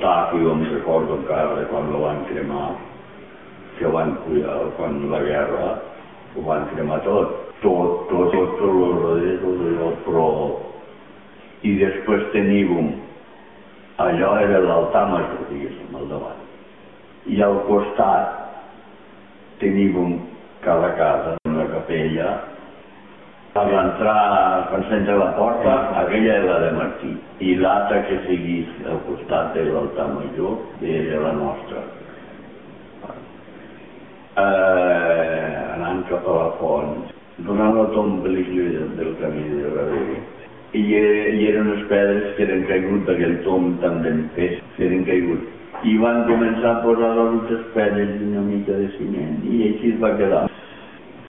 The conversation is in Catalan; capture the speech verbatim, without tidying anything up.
costat, que jo em recordo encara de quan el van cremar, que van cuidar, quan la guerra ho van cremar tot, tot, tot, tot, tot el darrere, tot allò, però... I després teníem, allò era l'altar major, diguéssim, al davant. I al costat teníem cada casa, una capella. Per entrar, quan s'entra la porta, aquella era la de Martí. I l'altra que seguís al costat de l'altar major era la nostra. Eh, anant cap a la font, donant la tomba del camí de darrere. I, I eren unes pedres que eren caigut d'aquell tomb tan ben fet, que eren caigut. I van començar a posar les pedres i una mica de ciment, i així es va quedar.